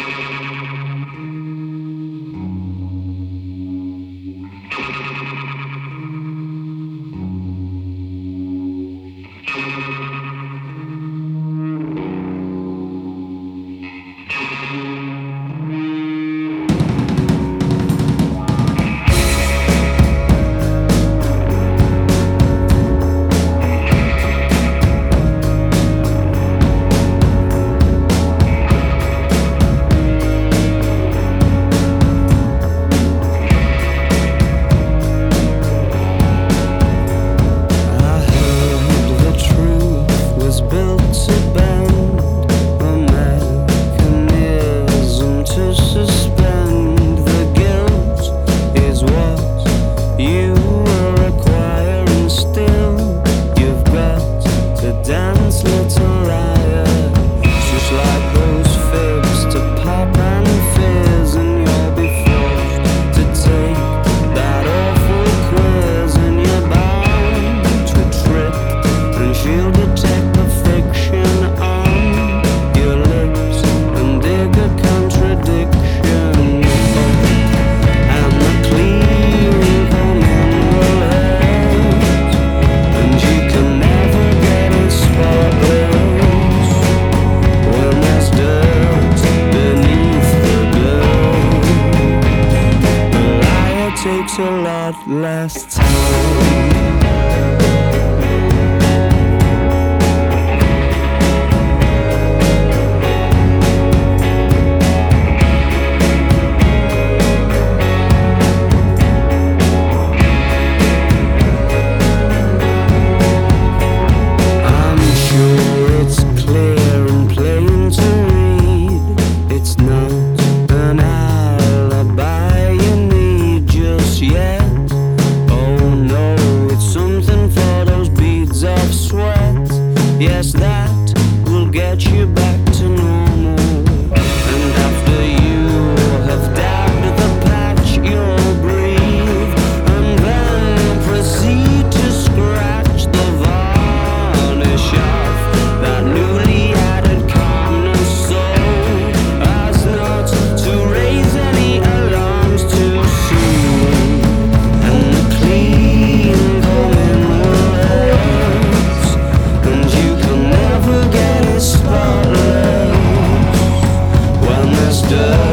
Takes a lot less time. Yes, that will get you back to normal. And after you have dabbed the patch, you'll breathe and then proceed to scratch the varnish off that newly added calmness, so as not to raise any alarms too soon. And the clean coming words, and you can never get it spotless when there's dirt.